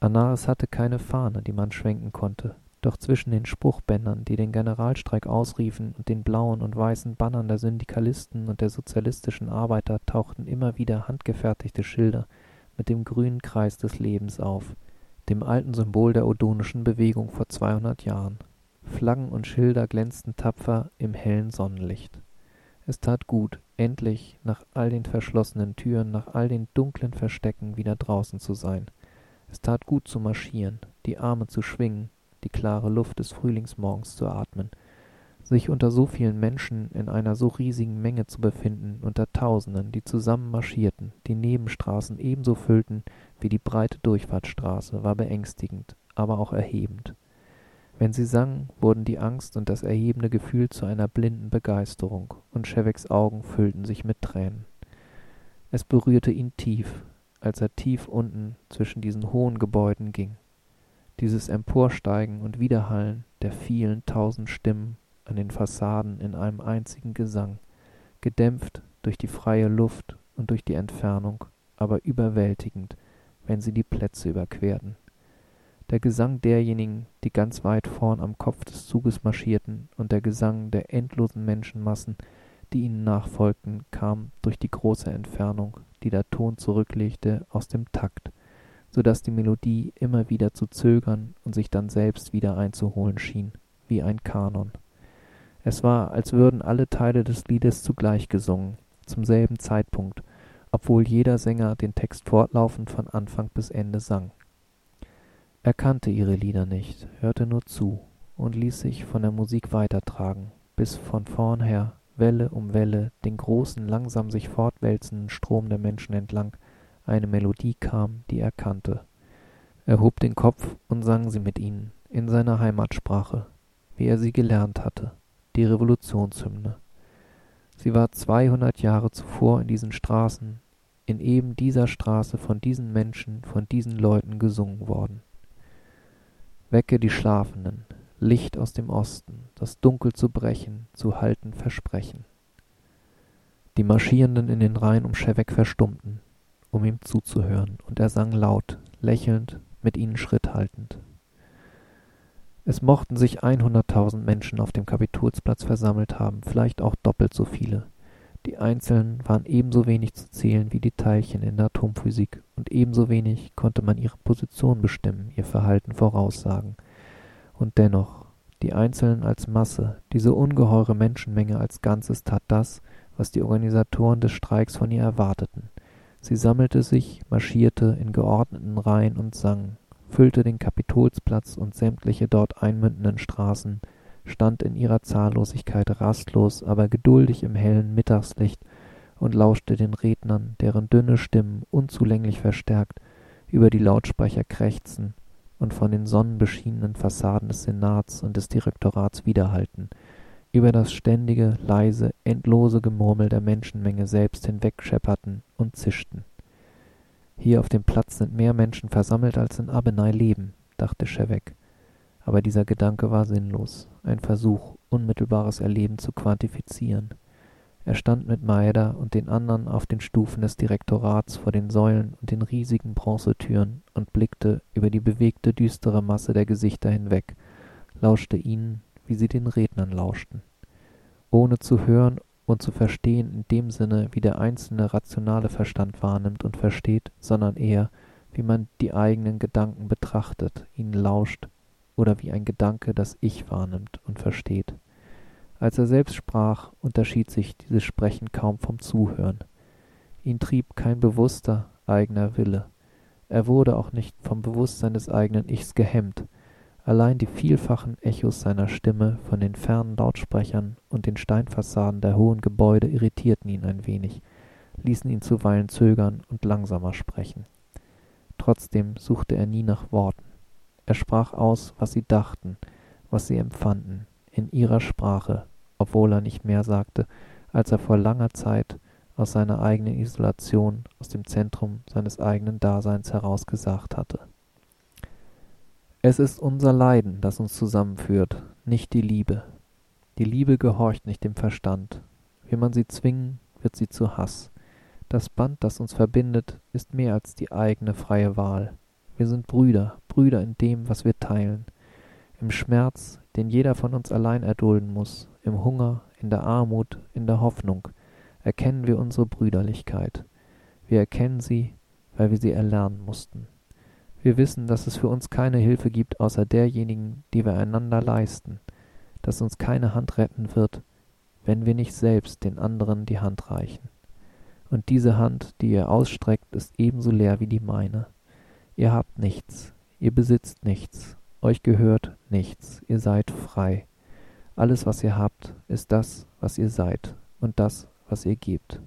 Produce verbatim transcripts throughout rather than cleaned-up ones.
Anaris hatte keine Fahne, die man schwenken konnte, doch zwischen den Spruchbändern, die den Generalstreik ausriefen, und den blauen und weißen Bannern der Syndikalisten und der sozialistischen Arbeiter tauchten immer wieder handgefertigte Schilder mit dem grünen Kreis des Lebens auf, dem alten Symbol der Odonischen Bewegung vor zweihundert Jahren. Flaggen und Schilder glänzten tapfer im hellen Sonnenlicht. Es tat gut, endlich nach all den verschlossenen Türen, nach all den dunklen Verstecken wieder draußen zu sein. Es tat gut zu marschieren, die Arme zu schwingen, die klare Luft des Frühlingsmorgens zu atmen, sich unter so vielen Menschen in einer so riesigen Menge zu befinden, unter Tausenden, die zusammen marschierten, die Nebenstraßen ebenso füllten wie die breite Durchfahrtsstraße, war beängstigend, aber auch erhebend. Wenn sie sangen, wurden die Angst und das erhebende Gefühl zu einer blinden Begeisterung, und Scheweks Augen füllten sich mit Tränen. Es berührte ihn tief, als er tief unten zwischen diesen hohen Gebäuden ging. Dieses Emporsteigen und Widerhallen der vielen tausend Stimmen an den Fassaden in einem einzigen Gesang, gedämpft durch die freie Luft und durch die Entfernung, aber überwältigend, wenn sie die Plätze überquerten. Der Gesang derjenigen, die ganz weit vorn am Kopf des Zuges marschierten, und der Gesang der endlosen Menschenmassen, die ihnen nachfolgten, kam durch die große Entfernung, die der Ton zurücklegte, aus dem Takt, so daß die Melodie immer wieder zu zögern und sich dann selbst wieder einzuholen schien, wie ein Kanon. Es war, als würden alle Teile des Liedes zugleich gesungen, zum selben Zeitpunkt, obwohl jeder Sänger den Text fortlaufend von Anfang bis Ende sang. Er kannte ihre Lieder nicht, hörte nur zu und ließ sich von der Musik weitertragen, bis von vorn her, Welle um Welle, den großen, langsam sich fortwälzenden Strom der Menschen entlang, eine Melodie kam, die er kannte. Er hob den Kopf und sang sie mit ihnen, in seiner Heimatsprache, wie er sie gelernt hatte, die Revolutionshymne. Sie war zweihundert Jahre zuvor in diesen Straßen, in eben dieser Straße von diesen Menschen, von diesen Leuten gesungen worden. Wecke die Schlafenden, Licht aus dem Osten, das Dunkel zu brechen, zu halten Versprechen. Die Marschierenden in den Reihen um Schewek verstummten, um ihm zuzuhören, und er sang laut, lächelnd, mit ihnen Schritt haltend. Es mochten sich hunderttausend Menschen auf dem Kapitolsplatz versammelt haben, vielleicht auch doppelt so viele. Die Einzelnen waren ebenso wenig zu zählen wie die Teilchen in der Atomphysik, und ebenso wenig konnte man ihre Position bestimmen, ihr Verhalten voraussagen. Und dennoch, die Einzelnen als Masse, diese ungeheure Menschenmenge als Ganzes tat das, was die Organisatoren des Streiks von ihr erwarteten. Sie sammelte sich, marschierte in geordneten Reihen und sang, füllte den Kapitolsplatz und sämtliche dort einmündenden Straßen, stand in ihrer Zahllosigkeit rastlos, aber geduldig im hellen Mittagslicht und lauschte den Rednern, deren dünne Stimmen, unzulänglich verstärkt, über die Lautsprecher krächzten und von den sonnenbeschienenen Fassaden des Senats und des Direktorats widerhallten, über das ständige, leise, endlose Gemurmel der Menschenmenge selbst hinwegschepperten und zischten. »Hier auf dem Platz sind mehr Menschen versammelt, als in Abenai leben«, dachte Schewek. Aber dieser Gedanke war sinnlos, ein Versuch, unmittelbares Erleben zu quantifizieren. Er stand mit Maeda und den anderen auf den Stufen des Direktorats vor den Säulen und den riesigen Bronzetüren und blickte über die bewegte, düstere Masse der Gesichter hinweg, lauschte ihnen, wie sie den Rednern lauschten. Ohne zu hören und zu verstehen in dem Sinne, wie der einzelne rationale Verstand wahrnimmt und versteht, sondern eher, wie man die eigenen Gedanken betrachtet, ihnen lauscht, oder wie ein Gedanke das Ich wahrnimmt und versteht. Als er selbst sprach, unterschied sich dieses Sprechen kaum vom Zuhören. Ihn trieb kein bewusster, eigener Wille. Er wurde auch nicht vom Bewusstsein des eigenen Ichs gehemmt. Allein die vielfachen Echos seiner Stimme von den fernen Lautsprechern und den Steinfassaden der hohen Gebäude irritierten ihn ein wenig, ließen ihn zuweilen zögern und langsamer sprechen. Trotzdem suchte er nie nach Worten. Er sprach aus, was sie dachten, was sie empfanden, in ihrer Sprache, obwohl er nicht mehr sagte, als er vor langer Zeit aus seiner eigenen Isolation, aus dem Zentrum seines eigenen Daseins heraus gesagt hatte. Es ist unser Leiden, das uns zusammenführt, nicht die Liebe. Die Liebe gehorcht nicht dem Verstand. Will man sie zwingen, wird sie zu Hass. Das Band, das uns verbindet, ist mehr als die eigene freie Wahl. Wir sind Brüder, Brüder in dem, was wir teilen. Im Schmerz, den jeder von uns allein erdulden muss, im Hunger, in der Armut, in der Hoffnung, erkennen wir unsere Brüderlichkeit. Wir erkennen sie, weil wir sie erlernen mussten. Wir wissen, dass es für uns keine Hilfe gibt außer derjenigen, die wir einander leisten, dass uns keine Hand retten wird, wenn wir nicht selbst den anderen die Hand reichen. Und diese Hand, die ihr ausstreckt, ist ebenso leer wie die meine. Ihr habt nichts, ihr besitzt nichts, euch gehört nichts, ihr seid frei. Alles, was ihr habt, ist das, was ihr seid und das, was ihr gebt.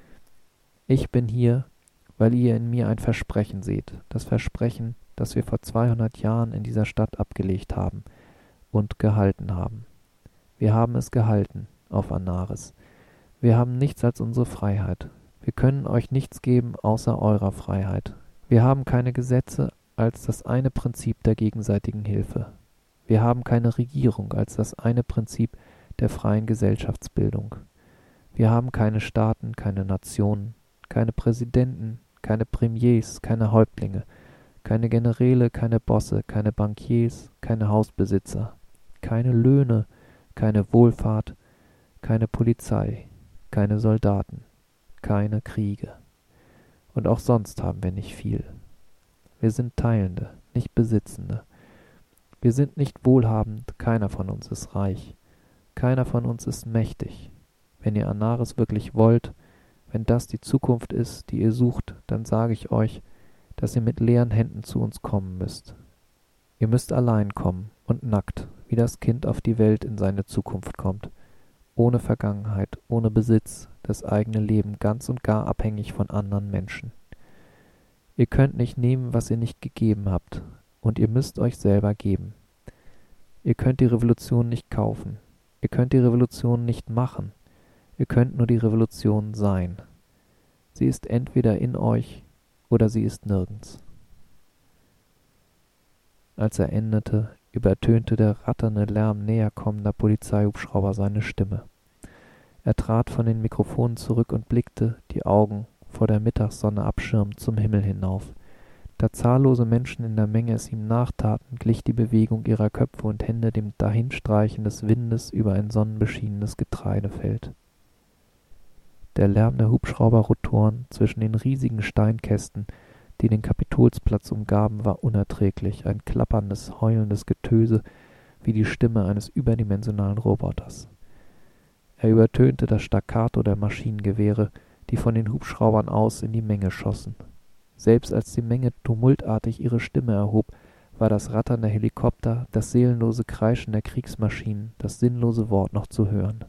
Ich bin hier, weil ihr in mir ein Versprechen seht, das Versprechen, das wir vor zweihundert Jahren in dieser Stadt abgelegt haben und gehalten haben. Wir haben es gehalten auf Anaris. Wir haben nichts als unsere Freiheit. Wir können euch nichts geben außer eurer Freiheit. Wir haben keine Gesetze als das eine Prinzip der gegenseitigen Hilfe. Wir haben keine Regierung als das eine Prinzip der freien Gesellschaftsbildung. Wir haben keine Staaten, keine Nationen, keine Präsidenten, keine Premiers, keine Häuptlinge, keine Generäle, keine Bosse, keine Bankiers, keine Hausbesitzer, keine Löhne, keine Wohlfahrt, keine Polizei, keine Soldaten, keine Kriege. Und auch sonst haben wir nicht viel. Wir sind Teilende, nicht Besitzende. Wir sind nicht wohlhabend, keiner von uns ist reich, keiner von uns ist mächtig. Wenn ihr Anaris wirklich wollt, wenn das die Zukunft ist, die ihr sucht, dann sage ich euch, dass ihr mit leeren Händen zu uns kommen müsst. Ihr müsst allein kommen und nackt, wie das Kind auf die Welt in seine Zukunft kommt, ohne Vergangenheit, ohne Besitz, das eigene Leben ganz und gar abhängig von anderen Menschen. Ihr könnt nicht nehmen, was ihr nicht gegeben habt, und ihr müsst euch selber geben. Ihr könnt die Revolution nicht kaufen, ihr könnt die Revolution nicht machen, ihr könnt nur die Revolution sein. Sie ist entweder in euch oder sie ist nirgends. Als er endete, übertönte der ratternde Lärm näher kommender Polizeihubschrauber seine Stimme. Er trat von den Mikrofonen zurück und blickte, die Augen vor der Mittagssonne abschirmend, zum Himmel hinauf. Da zahllose Menschen in der Menge es ihm nachtaten, glich die Bewegung ihrer Köpfe und Hände dem Dahinstreichen des Windes über ein sonnenbeschienenes Getreidefeld. Der Lärm der Hubschrauberrotoren zwischen den riesigen Steinkästen, die den Kapitolsplatz umgaben, war unerträglich, ein klapperndes, heulendes Getöse wie die Stimme eines überdimensionalen Roboters. Er übertönte das Staccato der Maschinengewehre, die von den Hubschraubern aus in die Menge schossen. Selbst als die Menge tumultartig ihre Stimme erhob, war das Rattern der Helikopter, das seelenlose Kreischen der Kriegsmaschinen, das sinnlose Wort noch zu hören.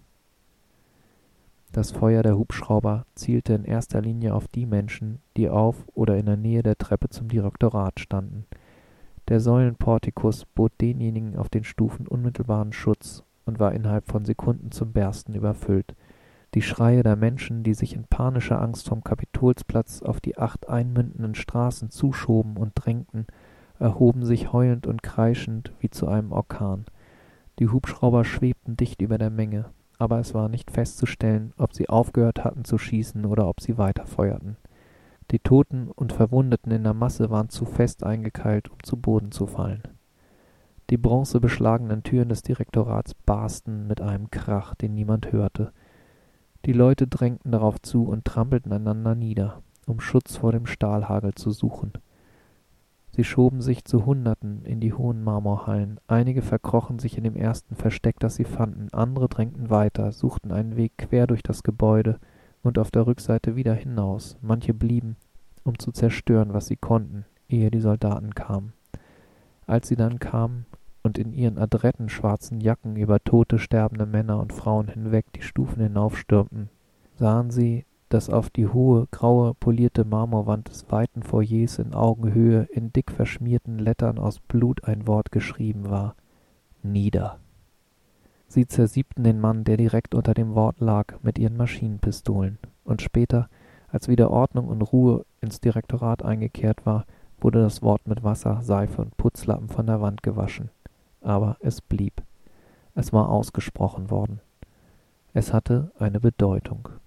Das Feuer der Hubschrauber zielte in erster Linie auf die Menschen, die auf oder in der Nähe der Treppe zum Direktorat standen. Der Säulenportikus bot denjenigen auf den Stufen unmittelbaren Schutz und war innerhalb von Sekunden zum Bersten überfüllt. Die Schreie der Menschen, die sich in panischer Angst vom Kapitolsplatz auf die acht einmündenden Straßen zuschoben und drängten, erhoben sich heulend und kreischend wie zu einem Orkan. Die Hubschrauber schwebten dicht über der Menge, aber es war nicht festzustellen, ob sie aufgehört hatten zu schießen oder ob sie weiterfeuerten. Die Toten und Verwundeten in der Masse waren zu fest eingekeilt, um zu Boden zu fallen. Die bronzebeschlagenen Türen des Direktorats barsten mit einem Krach, den niemand hörte. Die Leute drängten darauf zu und trampelten einander nieder, um Schutz vor dem Stahlhagel zu suchen. Sie schoben sich zu Hunderten in die hohen Marmorhallen, einige verkrochen sich in dem ersten Versteck, das sie fanden, andere drängten weiter, suchten einen Weg quer durch das Gebäude und auf der Rückseite wieder hinaus, manche blieben, um zu zerstören, was sie konnten, ehe die Soldaten kamen. Als sie dann kamen und in ihren adretten schwarzen Jacken über tote, sterbende Männer und Frauen hinweg die Stufen hinaufstürmten, sahen sie, dass auf die hohe, graue, polierte Marmorwand des weiten Foyers in Augenhöhe in dick verschmierten Lettern aus Blut ein Wort geschrieben war: Nieder. Sie zersiebten den Mann, der direkt unter dem Wort lag, mit ihren Maschinenpistolen, und später, als wieder Ordnung und Ruhe ins Direktorat eingekehrt war, wurde das Wort mit Wasser, Seife und Putzlappen von der Wand gewaschen. Aber es blieb. Es war ausgesprochen worden. Es hatte eine Bedeutung.